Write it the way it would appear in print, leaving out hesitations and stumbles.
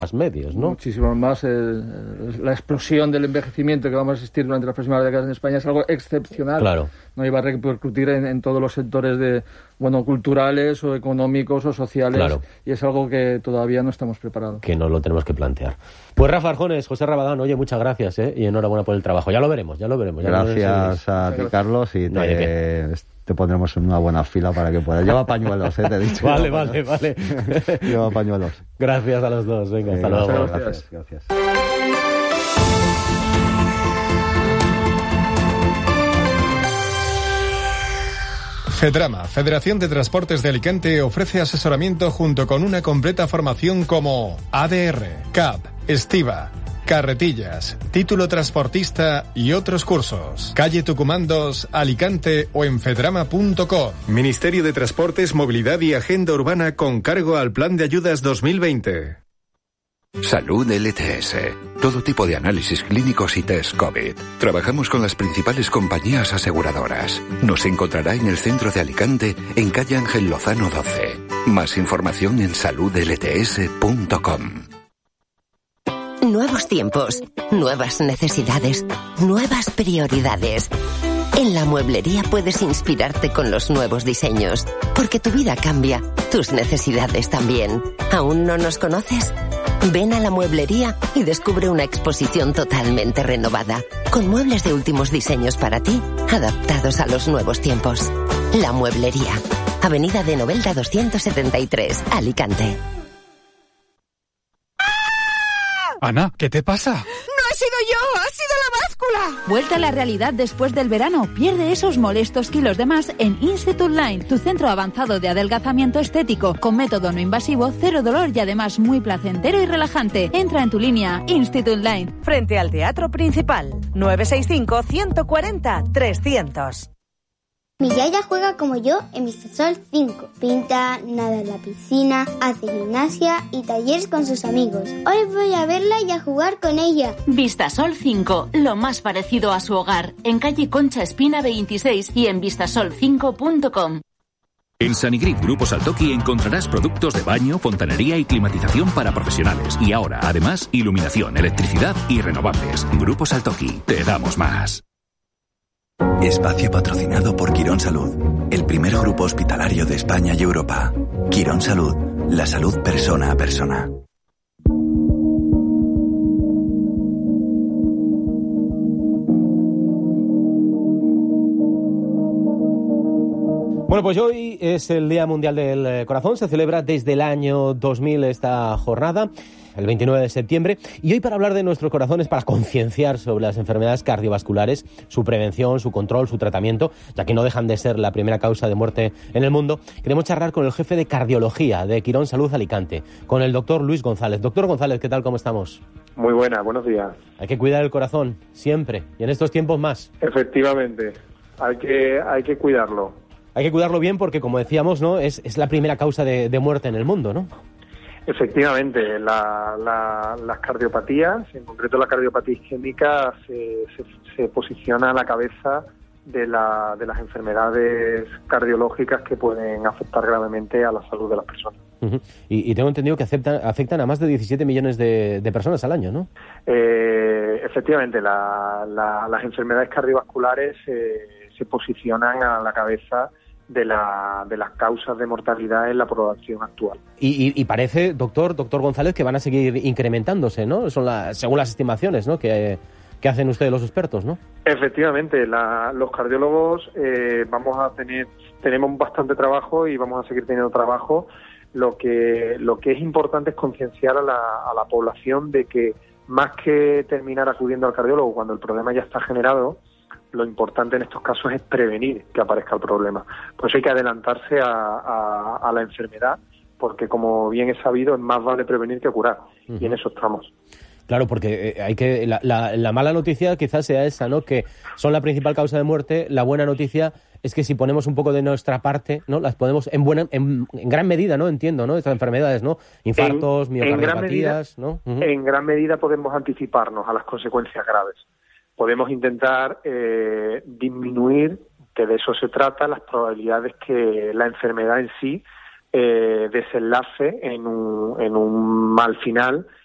medios, ¿no? Muchísimo más. La explosión del envejecimiento que vamos a asistir durante las próximas décadas en España es algo excepcional. Claro. No iba a repercutir en todos los sectores culturales o económicos o sociales. Claro. Y es algo que todavía no estamos preparados. Que nos lo tenemos que plantear. Pues Rafa Arjones, José Rabadán, oye, muchas gracias, y enhorabuena por el trabajo. Ya lo veremos. Gracias a ti, Carlos, y te pondremos en una buena fila para que puedas. Lleva pañuelos, te he dicho. Vale. Lleva pañuelos. Gracias a los dos. Venga, hasta luego. Gracias. FEDRAMA, Federación de Transportes de Alicante, ofrece asesoramiento junto con una completa formación como ADR, CAP, Estiva, carretillas, título transportista y otros cursos. Calle Tucumán 2, Alicante o en fedrama.com. Ministerio de Transportes, Movilidad y Agenda Urbana con cargo al Plan de Ayudas 2020. Salud LTS. Todo tipo de análisis clínicos y test COVID. Trabajamos con las principales compañías aseguradoras. Nos encontrará en el centro de Alicante, en calle Ángel Lozano 12. Más información en saludlts.com. Nuevos tiempos, nuevas necesidades, nuevas prioridades. En la mueblería puedes inspirarte con los nuevos diseños, porque tu vida cambia, tus necesidades también. ¿Aún no nos conoces? Ven a la mueblería y descubre una exposición totalmente renovada, con muebles de últimos diseños para ti, adaptados a los nuevos tiempos. La Mueblería, Avenida de Novelda 273, Alicante. Ana, ¿qué te pasa? ¡No he sido yo! ¡Ha sido la báscula! Vuelta a la realidad después del verano. Pierde esos molestos kilos de más en Institute Line, tu centro avanzado de adelgazamiento estético, con método no invasivo, cero dolor y además muy placentero y relajante. Entra en tu línea Institute Line. Frente al Teatro Principal. 965-140-300. Mi yaya juega como yo en Vistasol 5. Pinta, nada en la piscina, hace gimnasia y talleres con sus amigos. Hoy voy a verla y a jugar con ella. Vistasol 5, lo más parecido a su hogar. En calle Concha Espina 26 y en vistasol5.com. En Sanigrip Grupo Saltoki encontrarás productos de baño, fontanería y climatización para profesionales. Y ahora, además, iluminación, electricidad y renovables. Grupo Saltoki, te damos más. Espacio patrocinado por Quirón Salud, el primer grupo hospitalario de España y Europa. Quirón Salud, la salud persona a persona. Bueno, pues hoy es el Día Mundial del Corazón. Se celebra desde el año 2000 esta jornada, el 29 de septiembre. Y hoy, para hablar de nuestros corazones, para concienciar sobre las enfermedades cardiovasculares, su prevención, su control, su tratamiento, ya que no dejan de ser la primera causa de muerte en el mundo, queremos charlar con el jefe de cardiología de Quirón Salud Alicante, con el doctor Luis González. Doctor González, ¿qué tal? ¿Cómo estamos? Muy buena, buenos días. Hay que cuidar el corazón, siempre, y en estos tiempos más. Efectivamente, hay que cuidarlo. Hay que cuidarlo bien porque, como decíamos, ¿no? Es la primera causa de muerte en el mundo, ¿no? Efectivamente, las cardiopatías, en concreto la cardiopatía isquémica, se posiciona a la cabeza de las enfermedades cardiológicas que pueden afectar gravemente a la salud de las personas. Uh-huh. Y tengo entendido que afectan a más de 17 millones de personas al año, ¿no? Efectivamente, las enfermedades cardiovasculares se posicionan a la cabeza de las causas de mortalidad en la población actual. Y parece, doctor González, que van a seguir incrementándose, ¿no? Según las estimaciones, ¿no? que hacen ustedes los expertos, ¿no? Efectivamente, los cardiólogos tenemos bastante trabajo y vamos a seguir teniendo trabajo. Lo que es importante es concienciar a la población de que, más que terminar acudiendo al cardiólogo cuando el problema ya está generado, lo importante en estos casos es prevenir que aparezca el problema. Por eso hay que adelantarse a la enfermedad, porque, como bien es sabido, es más vale prevenir que curar. Uh-huh. Y en eso estamos. Claro, porque la mala noticia quizás sea esa, ¿no? Que son la principal causa de muerte. La buena noticia es que si ponemos un poco de nuestra parte, ¿no? Las podemos en gran medida, ¿no? Entiendo, ¿no? Estas enfermedades, ¿no? Infartos, miocardiopatías, ¿no? Uh-huh. En gran medida podemos anticiparnos a las consecuencias graves. Podemos intentar disminuir, que de eso se trata, las probabilidades que la enfermedad en sí desenlace en un mal final